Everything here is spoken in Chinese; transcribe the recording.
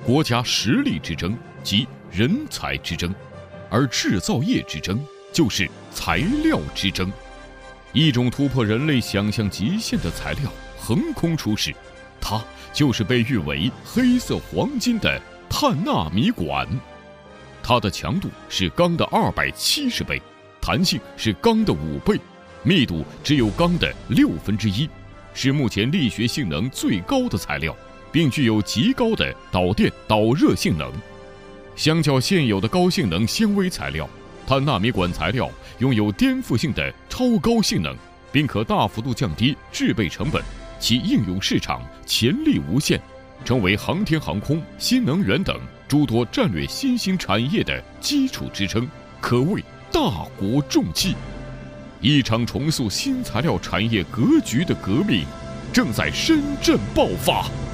国家实力之争及人才之争，而制造业之争就是材料之争。一种突破人类想象极限的材料横空出世，它就是被誉为黑色黄金的碳纳米管。它的强度是钢的270倍，弹性是钢的5倍，密度只有钢的1/6，是目前力学性能最高的材料，并具有极高的导电导热性能。相较现有的高性能纤维材料，碳纳米管材料拥有颠覆性的超高性能，并可大幅度降低制备成本，其应用市场潜力无限，成为航天航空、新能源等诸多战略新兴产业的基础支撑，可谓大国重器。一场重塑新材料产业格局的革命正在深圳爆发。